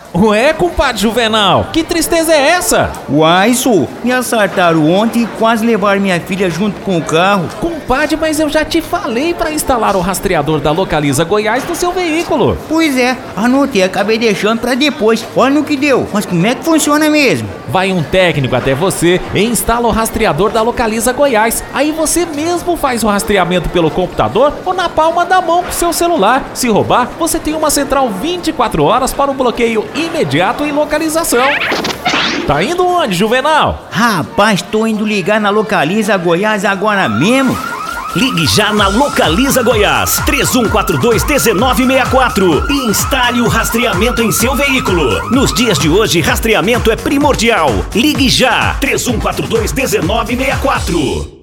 Ué, compadre Juvenal, que tristeza é essa? Uai, sô, me assaltaram ontem e quase levaram minha filha junto com o carro. Compadre, mas eu já te falei para instalar o rastreador da Localiza Goiás no seu veículo. Pois é, anotei, acabei deixando pra depois. Olha no que deu, mas como é que funciona mesmo? Vai um técnico até você e instala o rastreador da Localiza Goiás. Aí você mesmo faz o rastreamento pelo computador ou na palma da mão com seu celular. Se roubar, você tem uma central 24 horas para o bloqueio imediato e localização. Tá indo onde, Juvenal? Rapaz, tô indo ligar na Localiza Goiás agora mesmo. Ligue já na Localiza Goiás 3142-1964 e instale o rastreamento em seu veículo. Nos dias de hoje, rastreamento é primordial. Ligue já 3142-1964.